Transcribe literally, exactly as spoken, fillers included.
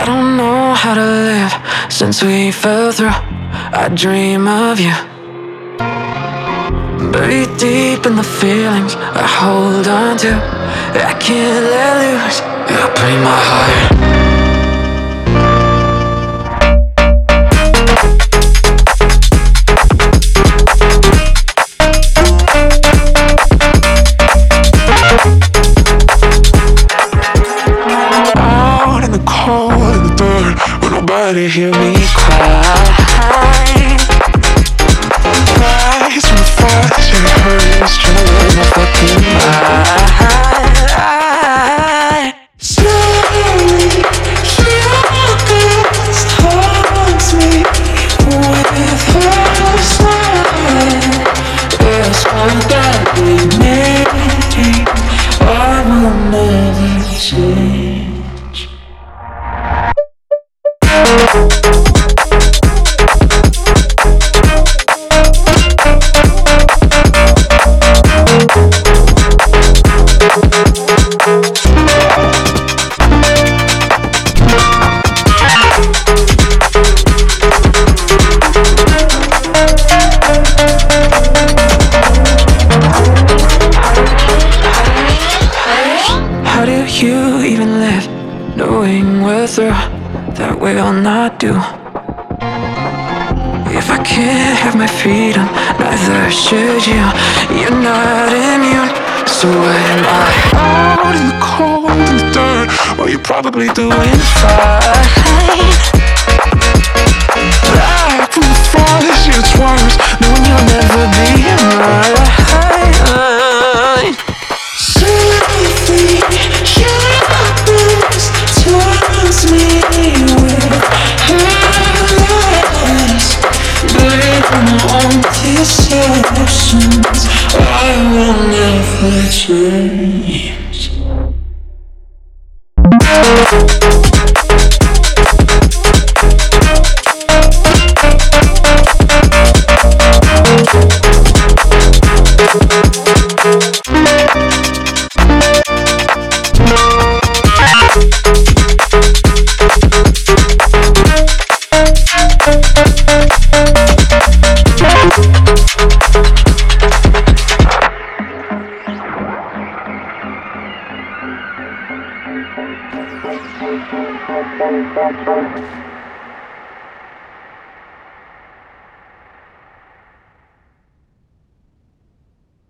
I don't know how to live since we fell through. I dream of you, buried deep in the feelings I hold on to. I can't let loose, you break my heart. Cold in the dirt, will nobody hear me cry? Rise from the fire, it hurts, trying to lose my fucking mind. Slowly, your ghost haunts me with her smile. It's one that we made, I will never change. How do you even live, knowing we're through, that we'll not do? If I can't have my freedom, neither should you. You're not immune, so what am I? Out in the cold, in the dirt, well, you're probably doing fine. Back from the forest, it's worse, knowing you'll never be mine. Softly, your ghost taunts me with her lies. Breaking on deceptions, I will never change. Thank you.